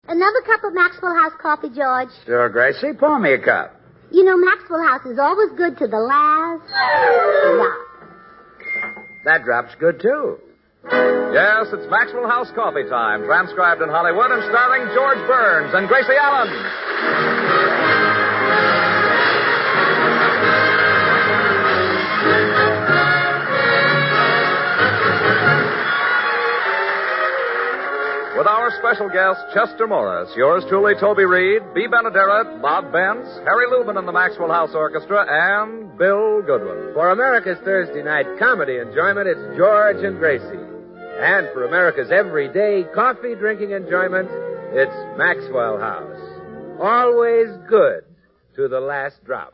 Another cup of Maxwell House coffee, George? Sure, Gracie. Pour me a cup. You know, Maxwell House is always good to the last drop. That drop's good, too. Yes, it's Maxwell House coffee time, transcribed in Hollywood and starring George Burns and Gracie Allen. With our special guest, Chester Morris, yours truly, Toby Reed, Bea Benaderet, Bob Bentz, Harry Lubin and the Maxwell House Orchestra, and Bill Goodwin. For America's Thursday night comedy enjoyment, it's George and Gracie. And for America's everyday coffee-drinking enjoyment, it's Maxwell House. Always good to the last drop.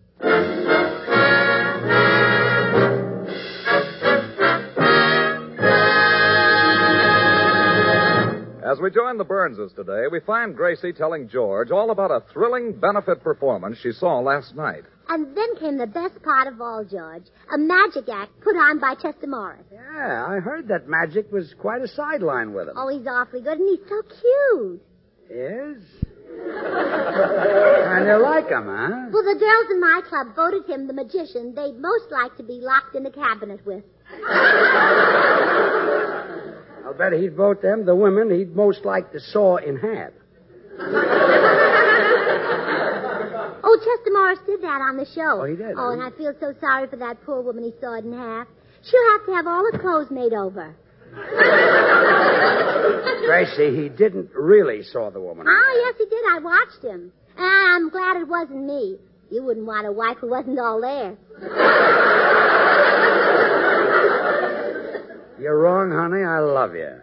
As we join the Burnses today, we find Gracie telling George all about a thrilling benefit performance she saw last night. And then came the best part of all, George. A magic act put on by Chester Morris. Yeah, I heard that magic was quite a sideline with him. Oh, he's awfully good, and he's so cute. Is? Kind of like him, huh? Well, the girls in my club voted him the magician they'd most like to be locked in the cabinet with. I'll bet he'd vote them the women he'd most like to saw in half. Oh, Chester Morris did that on the show. Oh, he did? Oh, and I feel so sorry for that poor woman he sawed in half. She'll have to have all her clothes made over. Gracie, he didn't really saw the woman. Oh, yes, he did. I watched him. And I'm glad it wasn't me. You wouldn't want a wife who wasn't all there. You're wrong, honey. I love you.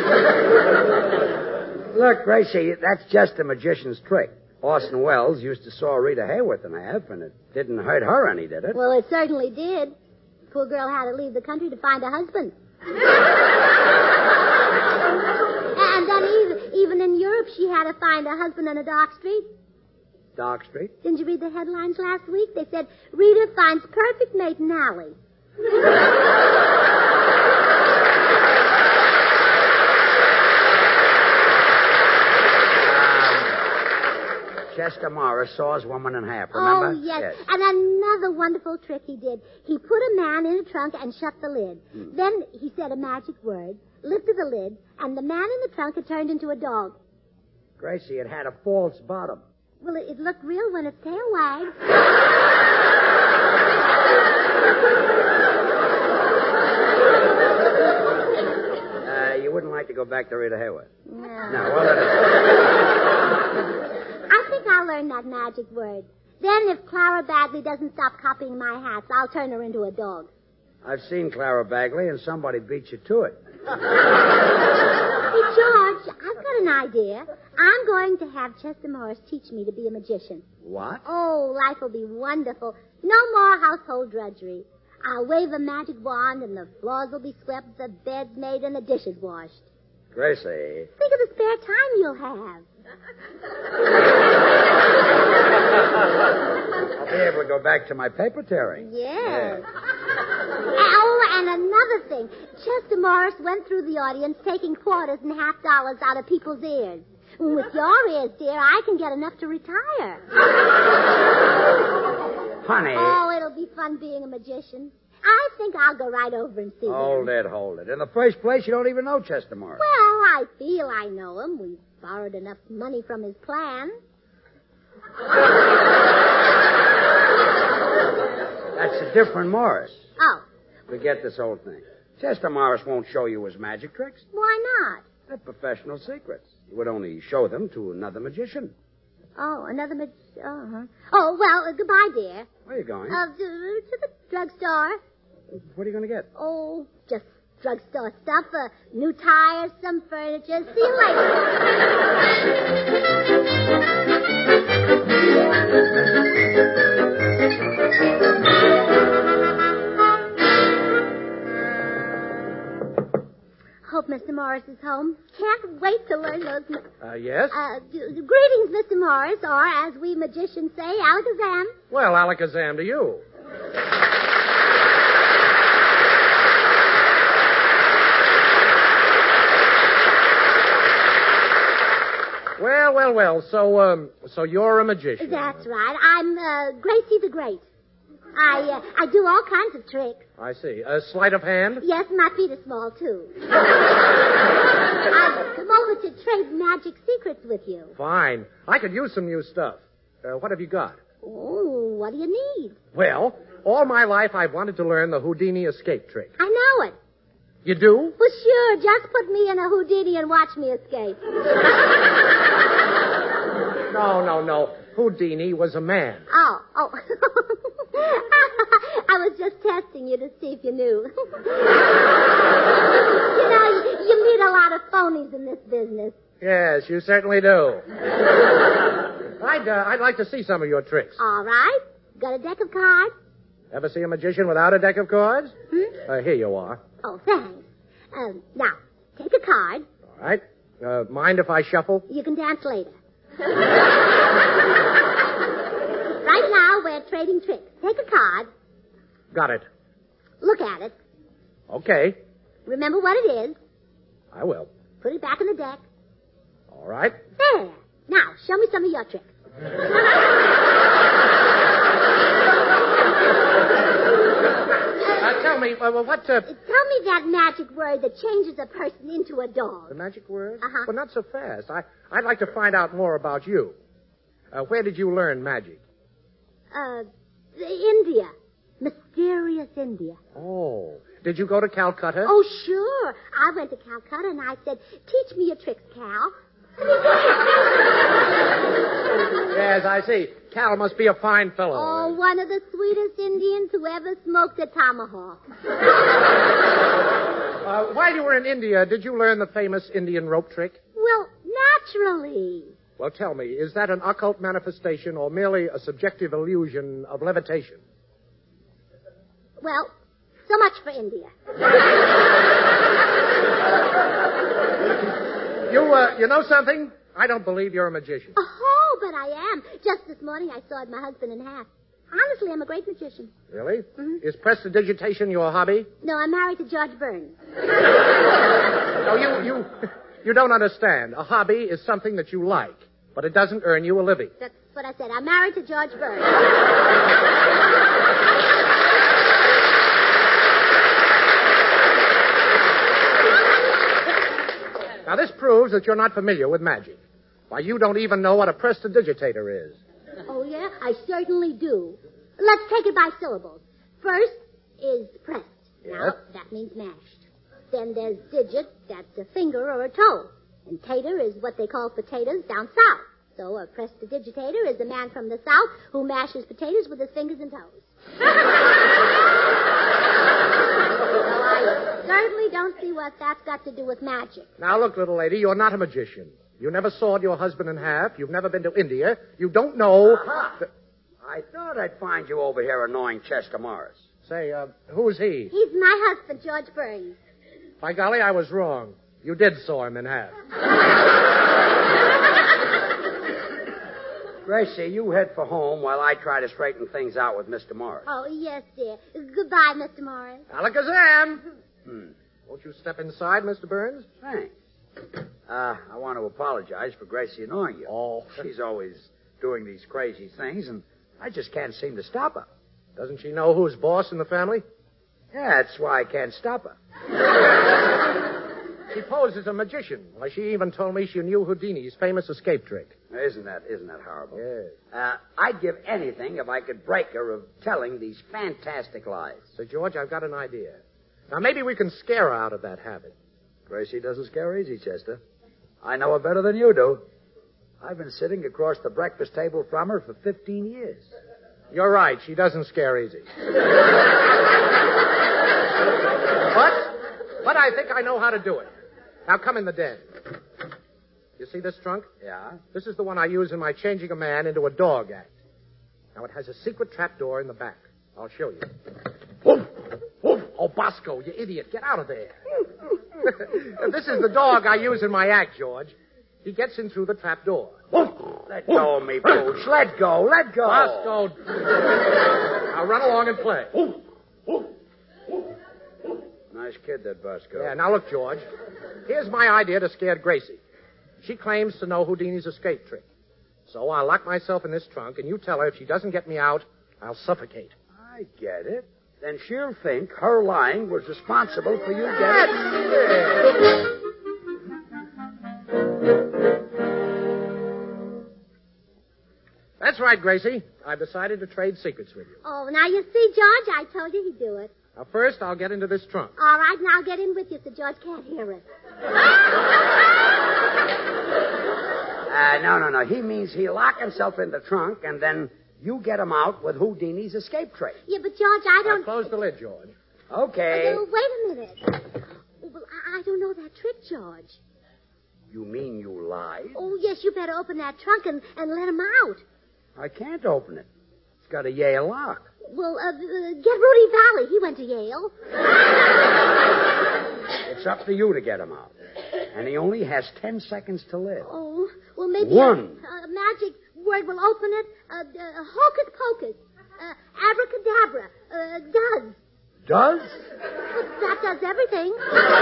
Look, Gracie, that's just a magician's trick. Orson Welles used to saw Rita Hayworth in half, and it didn't hurt her any, did it? Well, it certainly did. Poor girl had to leave the country to find a husband. And then even in Europe, she had to find a husband on a dark street. Dark Street? Didn't you read the headlines last week? They said, Rita finds perfect mate in alley. Chester Morris saw his woman in half, remember? Oh, yes. And another wonderful trick he did. He put a man in a trunk and shut the lid. Then he said a magic word, lifted the lid, and the man in the trunk had turned into a dog. Gracie, it had a false bottom. Well, it looked real when its tail wagged. You wouldn't like to go back to Rita Hayworth? No. No, well, I think I'll learn that magic word. Then if Clara Bagley doesn't stop copying my hats, I'll turn her into a dog. I've seen Clara Bagley, and somebody beat you to it. Hey, George, I've got an idea. I'm going to have Chester Morris teach me to be a magician. What? Oh, life will be wonderful. No more household drudgery. I'll wave a magic wand, and the floors will be swept, the beds made, and the dishes washed. Gracie. Think of the spare time you'll have. I'll be able to go back to my paper tearing. Yes. Oh, and another thing. Chester Morris went through the audience taking quarters and $half out of people's ears. With your ears, dear, I can get enough to retire. Honey. Oh, it'll be fun being a magician. I think I'll go right over and see him. Hold it. In the first place, you don't even know Chester Morris. Well, I feel I know him. We borrowed enough money from his plan. That's a different Morris. Oh. Forget this whole thing. Chester Morris won't show you his magic tricks. Why not? They're professional secrets. He would only show them to another magician. Oh, another uh-huh. Oh, well, goodbye, dear. Where are you going? To the drugstore. What are you going to get? Oh, just drugstore stuff. New tires, some furniture. See you later. Hope Mr. Morris is home. Can't wait to learn those... Yes? Greetings, Mr. Morris, or as we magicians say, alakazam. Well, alakazam to you. Well. So you're a magician. That's right. I'm Gracie the Great. I do all kinds of tricks. I see. Sleight of hand? Yes, my feet are small, too. I've come over to trade magic secrets with you. Fine. I could use some new stuff. What have you got? Oh, what do you need? Well, all my life I've wanted to learn the Houdini escape trick. I know it. You do? Well, sure. Just put me in a Houdini and watch me escape. No. Houdini was a man. Oh. I was just testing you to see if you knew. You meet a lot of phonies in this business. Yes, you certainly do. I'd like to see some of your tricks. All right. Got a deck of cards? Ever see a magician without a deck of cards? Here you are. Oh, thanks. Now, take a card. All right. Mind if I shuffle? You can dance later. Right now, we're trading tricks. Take a card. Got it. Look at it. Okay. Remember what it is. I will. Put it back in the deck. All right. There. Now, show me some of your tricks. Tell me, what... Tell me that magic word that changes a person into a dog. The magic word? Uh-huh. Well, not so fast. I'd like to find out more about you. Where did you learn magic? India. Mysterious India. Oh. Did you go to Calcutta? Oh, sure. I went to Calcutta and I said, teach me your tricks, Cal. Yes, I see. Cal must be a fine fellow. Oh, one of the sweetest Indians who ever smoked a tomahawk. While you were in India, did you learn the famous Indian rope trick? Well, naturally. Well, tell me, is that an occult manifestation or merely a subjective illusion of levitation? Well, so much for India. You know something? I don't believe you're a magician. Oh, but I am. Just this morning I sawed my husband in half. Honestly, I'm a great magician. Really? Mm-hmm. Is prestidigitation your hobby? No, I'm married to George Burns. No, you don't understand. A hobby is something that you like, but it doesn't earn you a living. That's what I said. I'm married to George Burns. Now, this proves that you're not familiar with magic. Why, you don't even know what a prestidigitator is. Oh, yeah? I certainly do. Let's take it by syllables. First is pressed. Yes. Now, that means mashed. Then there's digit, that's a finger or a toe. And tater is what they call potatoes down south. So a prestidigitator is a man from the south who mashes potatoes with his fingers and toes. So I certainly don't see what that's got to do with magic. Now, look, little lady, you're not a magician. You never sawed your husband in half. You've never been to India. You don't know... I thought I'd find you over here annoying Chester Morris. Say, who's he? He's my husband, George Burns. By golly, I was wrong. You did saw him in half. Gracie, you head for home while I try to straighten things out with Mr. Morris. Oh, yes, dear. Goodbye, Mr. Morris. Alakazam! Won't you step inside, Mr. Burns? Thanks. I want to apologize for Gracie annoying you. Oh. She's always doing these crazy things, and I just can't seem to stop her. Doesn't she know who's boss in the family? Yeah, that's why I can't stop her. She posed as a magician. Why, she even told me she knew Houdini's famous escape trick. Isn't that horrible? Yes. I'd give anything if I could break her of telling these fantastic lies. So, George, I've got an idea. Now, maybe we can scare her out of that habit. Gracie doesn't scare easy, Chester. I know her better than you do. I've been sitting across the breakfast table from her for 15 years. You're right. She doesn't scare easy. But I think I know how to do it. Now, come in the den. You see this trunk? Yeah? This is the one I use in my changing a man into a dog act. Now, it has a secret trapdoor in the back. I'll show you. Woof! Woof! Oh, Bosco, you idiot. Get out of there. This is the dog I use in my act, George. He gets in through the trapdoor. Let go of me, Pooch. Let go. Bosco. Now, run along and play. Nice kid, that Bosco. Yeah, now look, George. Here's my idea to scare Gracie. She claims to know Houdini's escape trick. So I'll lock myself in this trunk, and you tell her if she doesn't get me out, I'll suffocate. I get it. Then she'll think her lying was responsible for you getting... That's right, Gracie. I've decided to trade secrets with you. Oh, now you see, George, I told you he'd do it. Now, first, I'll get into this trunk. All right, now get in with you so George can't hear us. No. He means he'll lock himself in the trunk, and then you get him out with Houdini's escape trick. Yeah, but, George, I don't... Now, close the lid, George. Okay. Wait a minute. Well, I don't know that trick, George. You mean you lied? Oh, yes, you better open that trunk and let him out. I can't open it. It's got a Yale lock. Well, get Rudy Valley. He went to Yale. It's up to you to get him out. And he only has 10 seconds to live. Oh, well, maybe One. A magic word will open it. Hocus pocus. Abracadabra. Does. Does? Well, that does everything.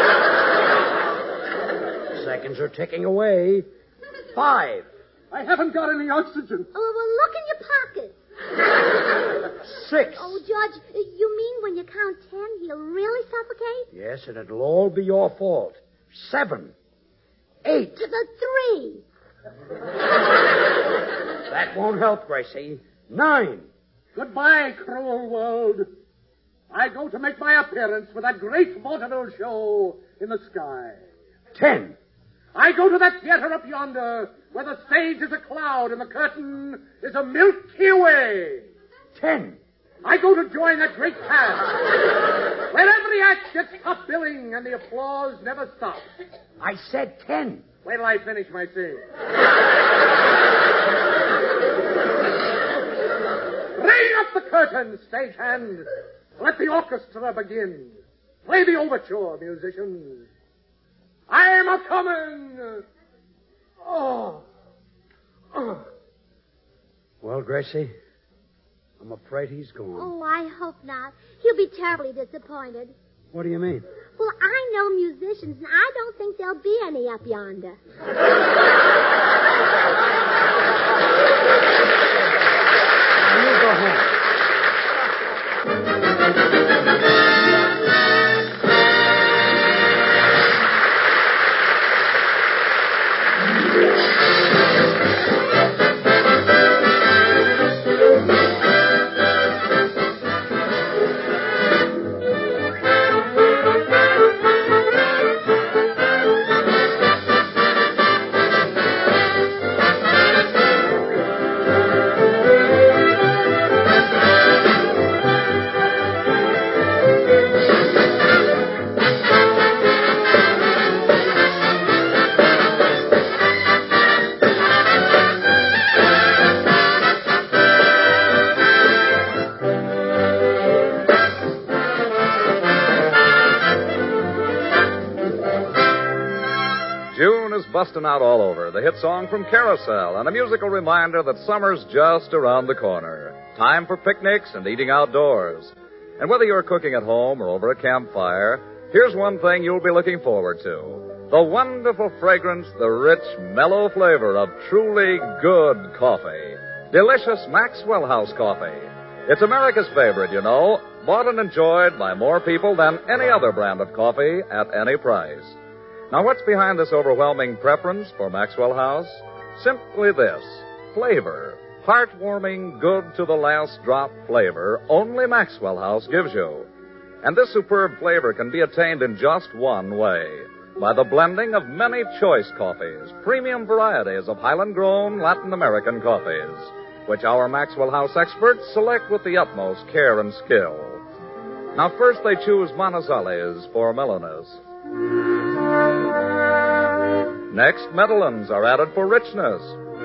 Seconds are ticking away. 5. I haven't got any oxygen. Oh, well, look in your pocket. 6. Oh, George, you mean when you count 10, he'll really suffocate? Yes, and it'll all be your fault. 7. 8. To the 3. That won't help, Gracie. 9. Goodbye, cruel world. I go to make my appearance for that great vaudeville show in the sky. 10. I go to that theater up yonder where the stage is a cloud and the curtain is a Milky Way. 10. I go to join that great cast where every act gets top billing and the applause never stops. I said 10. Wait till I finish my scene. Ring up the curtain, stagehand. Let the orchestra begin. Play the overture, musicians. I'm a-comin'. Oh. Well, Gracie, I'm afraid he's gone. Oh, I hope not. He'll be terribly disappointed. What do you mean? Well, I know musicians, and I don't think there'll be any up yonder. Now, you go home. Busting out all over, the hit song from Carousel, and a musical reminder that summer's just around the corner. Time for picnics and eating outdoors. And whether you're cooking at home or over a campfire, here's one thing you'll be looking forward to. The wonderful fragrance, the rich, mellow flavor of truly good coffee. Delicious Maxwell House coffee. It's America's favorite, you know, bought and enjoyed by more people than any other brand of coffee at any price. Now, what's behind this overwhelming preference for Maxwell House? Simply this: flavor. Heartwarming, good-to-the-last-drop flavor only Maxwell House gives you. And this superb flavor can be attained in just one way: by the blending of many choice coffees, premium varieties of Highland-grown Latin American coffees, which our Maxwell House experts select with the utmost care and skill. Now, first they choose Manizales for mellowness. Next, Medellins are added for richness.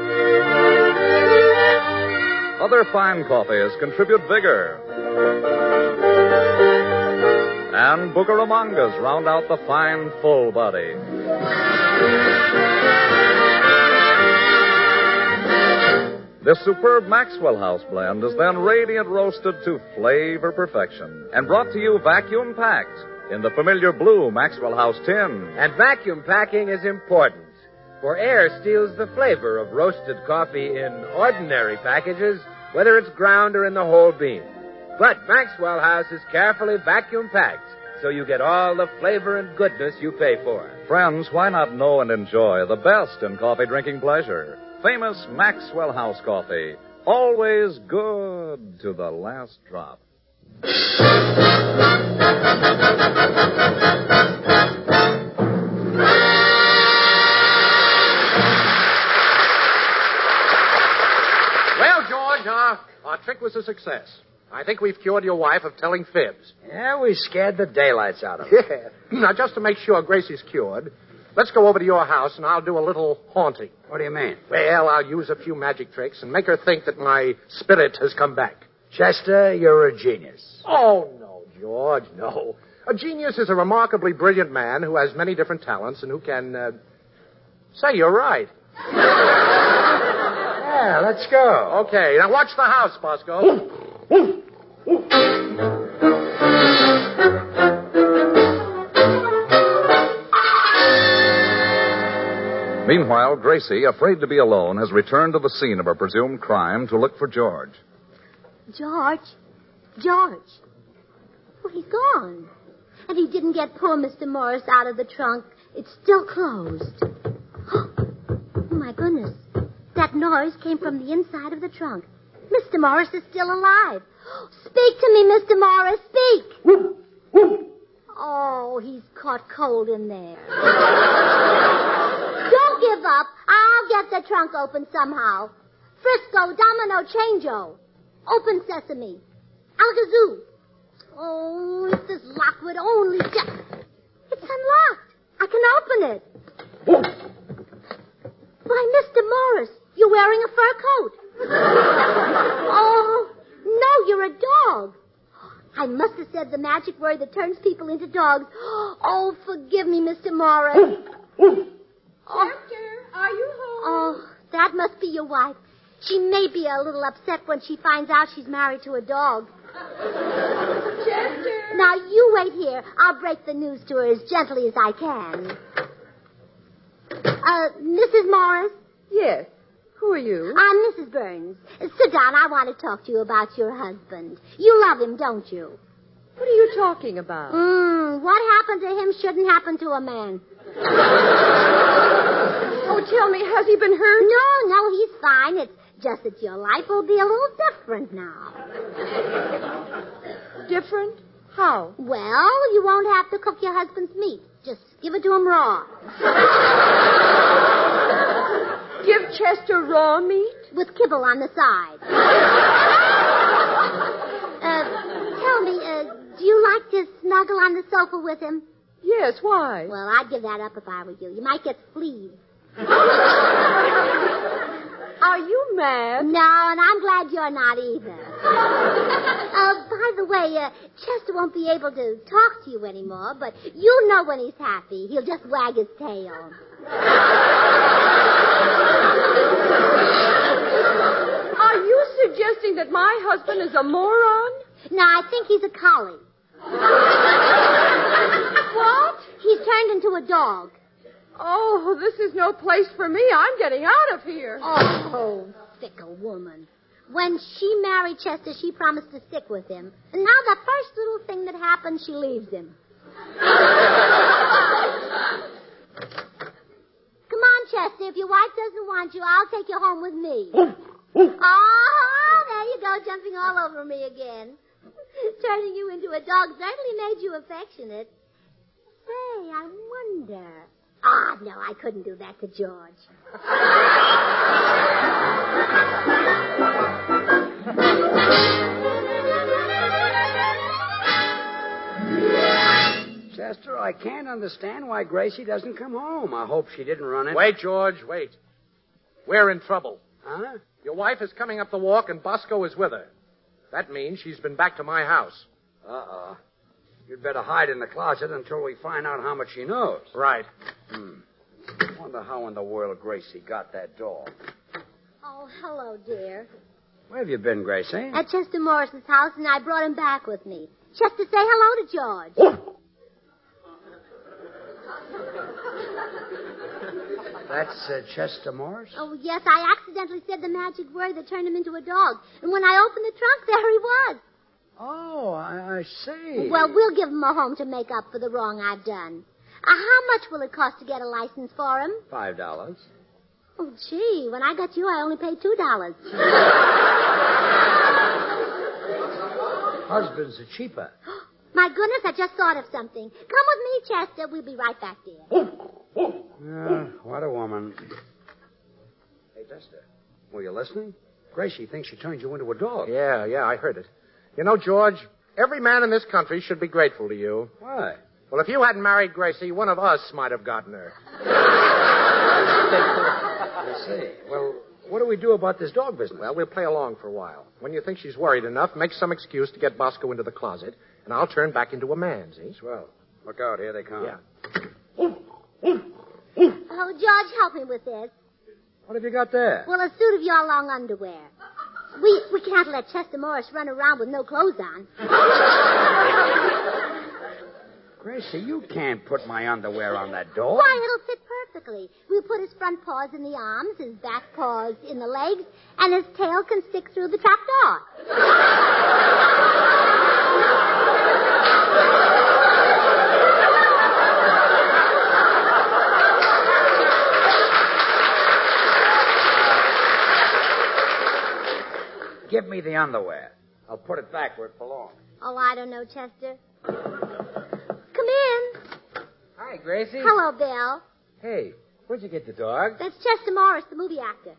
Other fine coffees contribute vigor. And Bucaramangas round out the fine, full body. This superb Maxwell House blend is then radiant roasted to flavor perfection and brought to you vacuum-packed in the familiar blue Maxwell House tin. And vacuum packing is important. For air steals the flavor of roasted coffee in ordinary packages, whether it's ground or in the whole bean. But Maxwell House is carefully vacuum packed, so you get all the flavor and goodness you pay for. Friends, why not know and enjoy the best in coffee drinking pleasure? Famous Maxwell House coffee. Always good to the last drop. Well, George, our trick was a success. I think we've cured your wife of telling fibs. Yeah, we scared the daylights out of her. Yeah. Now, just to make sure Gracie's cured, let's go over to your house and I'll do a little haunting. What do you mean? Well, I'll use a few magic tricks and make her think that my spirit has come back. Chester, you're a genius. Oh, no, George, no. A genius is a remarkably brilliant man who has many different talents and who can, say you're right. Yeah, let's go. Okay, now watch the house, Bosco. Meanwhile, Gracie, afraid to be alone, has returned to the scene of her presumed crime to look for George. George? Well, he's gone. And he didn't get poor Mr. Morris out of the trunk. It's still closed. Oh, my goodness. That noise came from the inside of the trunk. Mr. Morris is still alive. Speak to me, Mr. Morris. Speak. Oh, he's caught cold in there. Don't give up. I'll get the trunk open somehow. Frisco, Domino, Changeo. Open sesame. Alakazoo. Oh, if this lock would only just... It's unlocked. I can open it. Why, Mr. Morris, you're wearing a fur coat. Oh, no, you're a dog. I must have said the magic word that turns people into dogs. Oh, forgive me, Mr. Morris. Chester, are you home? Oh, that must be your wife. She may be a little upset when she finds out she's married to a dog. Chester. Now, you wait here. I'll break the news to her as gently as I can. Mrs. Morris? Yes. Who are you? I'm Mrs. Burns. Sit down. I want to talk to you about your husband. You love him, don't you? What are you talking about? What happened to him shouldn't happen to a man. Oh, tell me, has he been hurt? No, he's fine. It's just that your life will be a little different now. Different? How? Well, you won't have to cook your husband's meat. Just give it to him raw. Give Chester raw meat? With kibble on the side. Tell me, do you like to snuggle on the sofa with him? Yes, why? Well, I'd give that up if I were you. You might get fleas. Are you mad? No, and I'm glad you're not either. By the way, Chester won't be able to talk to you anymore, but you know when he's happy. He'll just wag his tail. Are you suggesting that my husband is a moron? No, I think he's a collie. What? He's turned into a dog. Oh, this is no place for me. I'm getting out of here. Oh, fickle woman. When she married Chester, she promised to stick with him. And now the first little thing that happens, she leaves him. Come on, Chester. If your wife doesn't want you, I'll take you home with me. Oh, there you go, jumping all over me again. Turning you into a dog certainly made you affectionate. Say, I wonder... Ah, no, I couldn't do that to George. Chester, I can't understand why Gracie doesn't come home. I hope she didn't run in. Wait, George, wait. We're in trouble. Huh? Your wife is coming up the walk and Bosco is with her. That means she's been back to my house. Uh-oh. You'd better hide in the closet until we find out how much she knows. Right. Wonder how in the world Gracie got that dog. Oh, hello, dear. Where have you been, Gracie? At Chester Morris's house, and I brought him back with me. Chester, say hello to George. That's Chester Morris? Oh, yes, I accidentally said the magic word that turned him into a dog. And when I opened the trunk, there he was. Oh, I see. Well, we'll give him a home to make up for the wrong I've done. How much will it cost to get a license for him? $5. Oh, gee, when I got you, I only paid $2. Husbands are cheaper. My goodness, I just thought of something. Come with me, Chester. We'll be right back there. What a woman. Hey, Chester, were you listening? Gracie thinks she turned you into a dog. Yeah, I heard it. You know, George, every man in this country should be grateful to you. Why? Well, if you hadn't married Gracie, one of us might have gotten her. I see. Well, what do we do about this dog business? Well, we'll play along for a while. When you think she's worried enough, make some excuse to get Bosco into the closet, and I'll turn back into a man, see? Swell. Look out, here they come. Yeah. Oh, George, help me with this. What have you got there? Well, a suit of your long underwear. We can't let Chester Morris run around with no clothes on. Gracie, you can't put my underwear on that dog. Why, it'll fit perfectly. We'll put his front paws in the arms, his back paws in the legs, and his tail can stick through the trap door. Give me the underwear. I'll put it back where it belongs. Oh, I don't know, Chester. Come in. Hi, Gracie. Hello, Bill. Hey, where'd you get the dog? That's Chester Morris, the movie actor.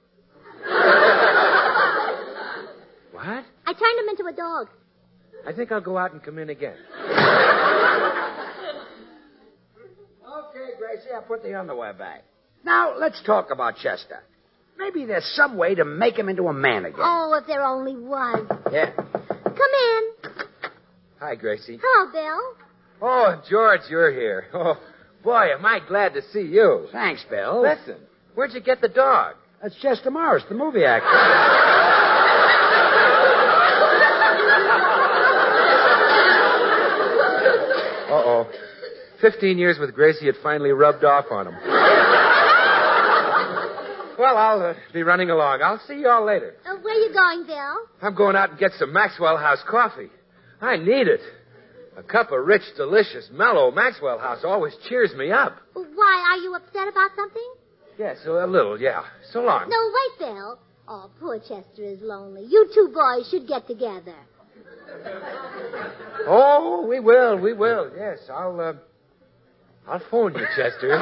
What? I turned him into a dog. I think I'll go out and come in again. Okay, Gracie, I'll put the underwear back. Now, let's talk about Chester. Maybe there's some way to make him into a man again. Oh, if there only was. Yeah. Come in. Hi, Gracie. Hello, Bill. Oh, George, you're here. Oh, boy, am I glad to see you. Thanks, Bill. Listen, where'd you get the dog? That's Chester Morris, the movie actor. Uh-oh. 15 years with Gracie had finally rubbed off on him. Well, I'll be running along. I'll see you all later. Where you going, Bill? I'm going out and get some Maxwell House coffee. I need it. A cup of rich, delicious, mellow Maxwell House always cheers me up. Why, are you upset about something? Yes, a little, yeah. So long. No, wait, Bill. Oh, poor Chester is lonely. You two boys should get together. Oh, we will. Yes, I'll phone you, Chester.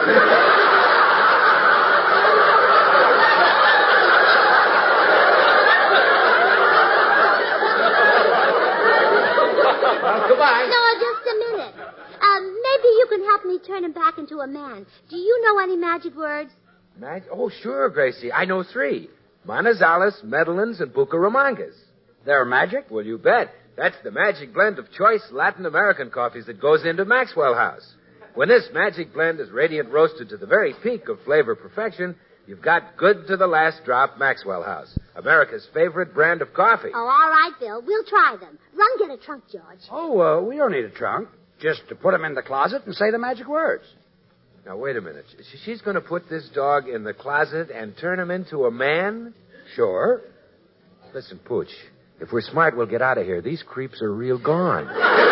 Goodbye. No, just a minute. Maybe you can help me turn him back into a man. Do you know any magic words? Oh, sure, Gracie. I know 3. Manizales, Medellins, and Bucaramangas. They're magic? Well, you bet. That's the magic blend of choice Latin American coffees that goes into Maxwell House. When this magic blend is radiant roasted to the very peak of flavor perfection, you've got good to the last drop Maxwell House, America's favorite brand of coffee. Oh, all right, Bill. We'll try them. Run get a trunk, George. Oh, we don't need a trunk. Just to put him in the closet and say the magic words. Now, wait a minute. She's going to put this dog in the closet and turn him into a man? Sure. Listen, Pooch, if we're smart, we'll get out of here. These creeps are real gone.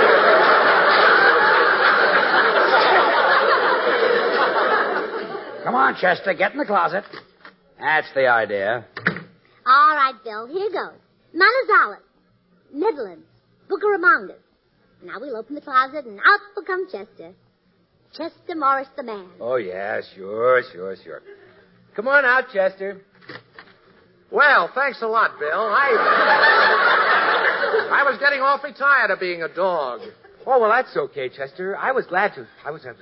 Come on, Chester, get in the closet. That's the idea. All right, Bill. Here goes. Manizales, Midlands, Bucaramangas. Now we'll open the closet, and out will come Chester. Chester Morris, the man. Oh, yeah, sure. Come on out, Chester. Well, thanks a lot, Bill. I was getting awfully tired of being a dog. Oh, well, that's okay, Chester. I was glad to.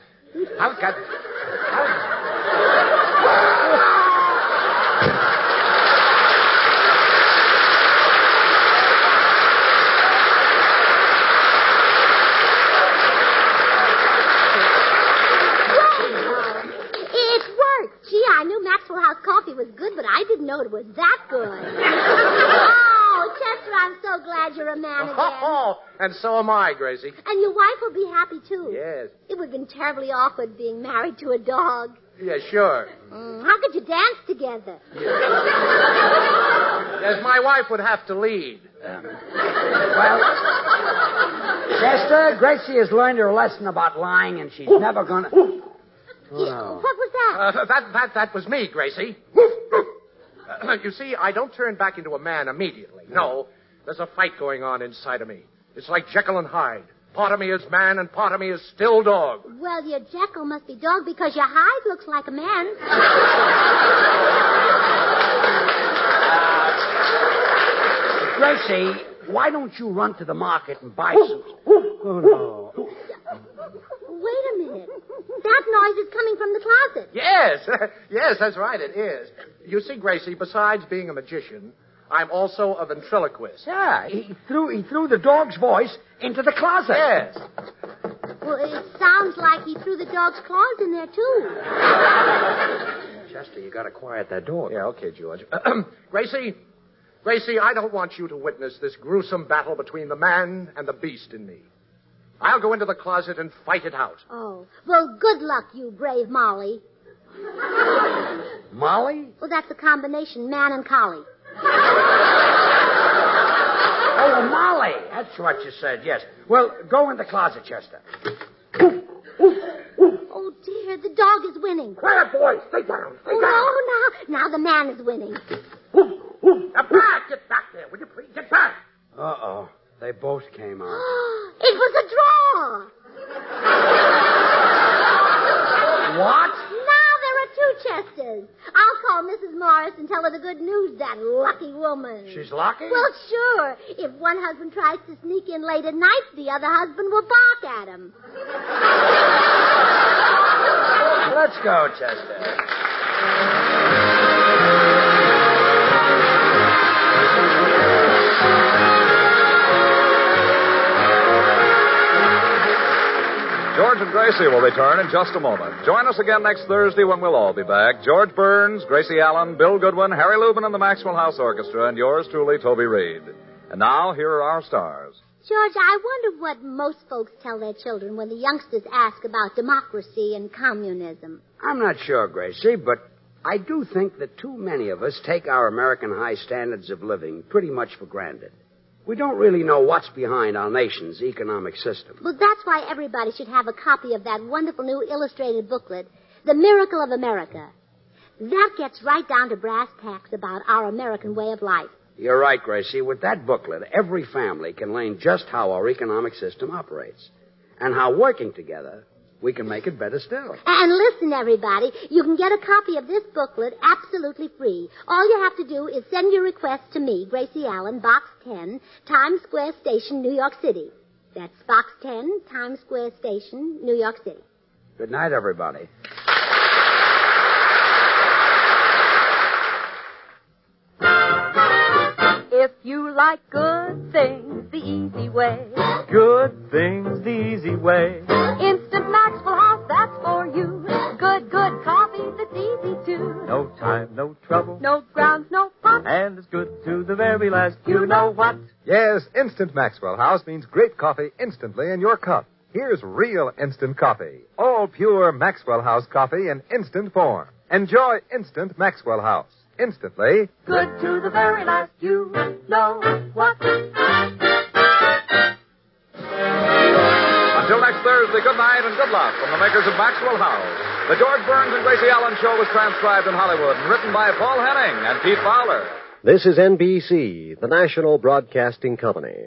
I knew Maxwell House coffee was good, but I didn't know it was that good. Oh, Chester, I'm so glad you're a man again. Oh, and so am I, Gracie. And your wife will be happy, too. Yes. It would have been terribly awkward being married to a dog. Yeah, sure. How could you dance together? Yes, my wife would have to lead. Well, Chester, Gracie has learned her lesson about lying, and she's never gonna... Oh, no. What was that? That was me, Gracie. You see, I don't turn back into a man immediately. No, there's a fight going on inside of me. It's like Jekyll and Hyde. Part of me is man, and part of me is still dog. Well, your Jekyll must be dog because your hide looks like a man. Gracie, why don't you run to the market and buy some... Oh, no. Wait a minute. That noise is coming from the closet. Yes, yes, that's right, it is. You see, Gracie, besides being a magician, I'm also a ventriloquist. Yeah, he threw the dog's voice into the closet. Yes. Well, it sounds like he threw the dog's claws in there, too. Chester, you gotta quiet that dog. Yeah, okay, George. Gracie, I don't want you to witness this gruesome battle between the man and the beast in me. I'll go into the closet and fight it out. Oh, well, good luck, you brave Molly. Molly? Well, that's a combination, man and collie. Oh, Molly. That's what you said, yes. Well, go in the closet, Chester. Oh, dear, the dog is winning. Quiet, boys. Stay down. Stay down. Oh, no, now the man is winning. Now, back. Get back there, will you please? Get back. Uh-oh. They both came out. It was a draw. What? Now there are two Chesters. I'll call Mrs. Morris and tell her the good news, that lucky woman. She's lucky? Well, sure. If one husband tries to sneak in late at night, the other husband will bark at him. Let's go, Chester. George and Gracie will return in just a moment. Join us again next Thursday when we'll all be back. George Burns, Gracie Allen, Bill Goodwin, Harry Lubin, and the Maxwell House Orchestra, and yours truly, Toby Reed. And now, here are our stars. George, I wonder what most folks tell their children when the youngsters ask about democracy and communism. I'm not sure, Gracie, but I do think that too many of us take our American high standards of living pretty much for granted. We don't really know what's behind our nation's economic system. Well, that's why everybody should have a copy of that wonderful new illustrated booklet, The Miracle of America. That gets right down to brass tacks about our American way of life. You're right, Gracie. With that booklet, every family can learn just how our economic system operates and how working together we can make it better still. And listen, everybody, you can get a copy of this booklet absolutely free. All you have to do is send your request to me, Gracie Allen, Box 10, Times Square Station, New York City. That's Box 10, Times Square Station, New York City. Good night, everybody. If you like good things the easy way, Good things the easy way. Instant Maxwell House, that's for you. Good coffee that's easy too. No time, no trouble, No grounds, no pop. and it's good to the very last. You know what? Yes, Instant Maxwell House means great coffee instantly in your cup. Here's real instant coffee. All pure Maxwell House coffee in instant form. Enjoy instant Maxwell House. Instantly. Good to the very last. You know what? Until next Thursday, good night and good luck from the makers of Maxwell House. The George Burns and Gracie Allen Show was transcribed in Hollywood and written by Paul Henning and Pete Fowler. This is NBC, the national broadcasting company.